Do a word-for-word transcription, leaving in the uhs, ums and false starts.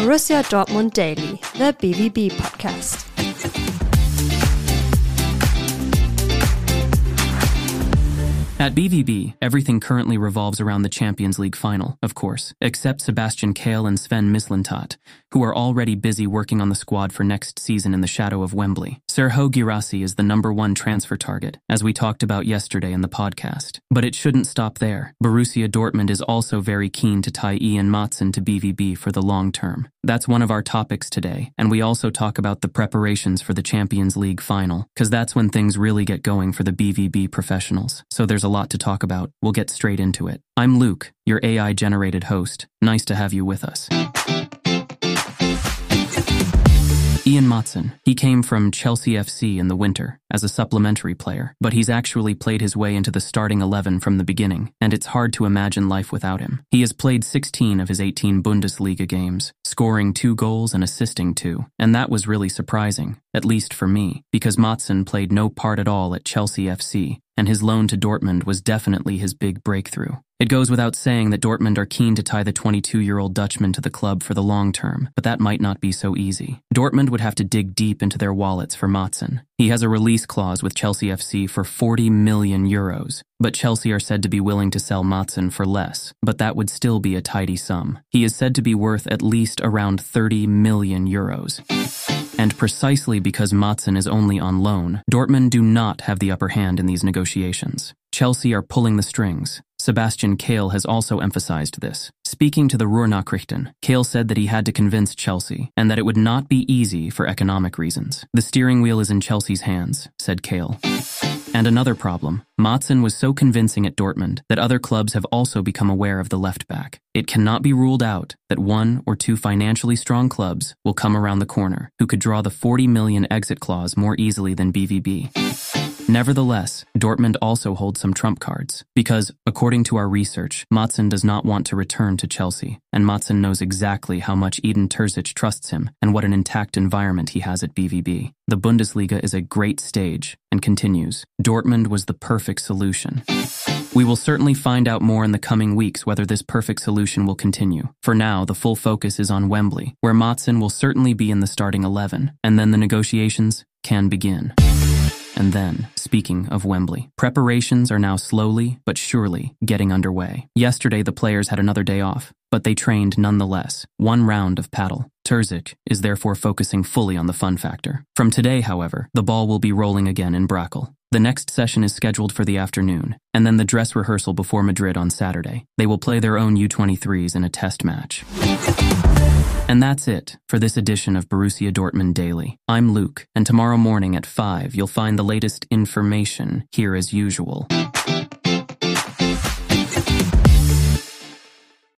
Borussia Dortmund Daily, the B V B podcast. At B V B, everything currently revolves around the Champions League final, of course, except Sebastian Kehl and Sven Mislintat, who are already busy working on the squad for next season in the shadow of Wembley. Serhou Guirassy is the number one transfer target, as we talked about yesterday in the podcast. But it shouldn't stop there. Borussia Dortmund is also very keen to tie Ian Maatsen to B V B for the long term. That's one of our topics today, and we also talk about the preparations for the Champions League final, because that's when things really get going for the B V B professionals. So there's a lot to talk about. We'll get straight into it. I'm Luke, your A I-generated host. Nice to have you with us. Ian Maatsen. He came from Chelsea F C in the winter as a supplementary player, but he's actually played his way into the starting eleven from the beginning, and it's hard to imagine life without him. He has played sixteen of his eighteen Bundesliga games, scoring two goals and assisting two, and that was really surprising, at least for me, because Maatsen played no part at all at Chelsea F C, and his loan to Dortmund was definitely his big breakthrough. It goes without saying that Dortmund are keen to tie the twenty-two-year-old Dutchman to the club for the long term, but that might not be so easy. Dortmund would have to dig deep into their wallets for Maatsen. He has a release clause with Chelsea F C for forty million euros, but Chelsea are said to be willing to sell Maatsen for less, but that would still be a tidy sum. He is said to be worth at least around thirty million euros. And precisely because Maatsen is only on loan, Dortmund do not have the upper hand in these negotiations. Chelsea are pulling the strings. Sebastian Kehl has also emphasized this. Speaking to the Ruhrnachrichten, Kehl said that he had to convince Chelsea, and that it would not be easy for economic reasons. The steering wheel is in Chelsea's hands, said Kehl. And another problem, Maatsen was so convincing at Dortmund that other clubs have also become aware of the left back. It cannot be ruled out that one or two financially strong clubs will come around the corner who could draw the forty million exit clause more easily than B V B. Nevertheless, Dortmund also holds some trump cards, because, according to our research, Maatsen does not want to return to Chelsea, and Maatsen knows exactly how much Edin Terzic trusts him and what an intact environment he has at B V B. The Bundesliga is a great stage, and continues. Dortmund was the perfect solution. We will certainly find out more in the coming weeks whether this perfect solution will continue. For now, the full focus is on Wembley, where Maatsen will certainly be in the starting eleven, and then the negotiations can begin. And then, speaking of Wembley, preparations are now slowly but surely getting underway. Yesterday, the players had another day off, but they trained nonetheless. One round of paddle. Terzic is therefore focusing fully on the fun factor. From today, however, the ball will be rolling again in Brakel. The next session is scheduled for the afternoon, and then the dress rehearsal before Madrid on Saturday. They will play their own U twenty-threes in a test match. And that's it for this edition of Borussia Dortmund Daily. I'm Luke, and tomorrow morning at five, you'll find the latest information here as usual.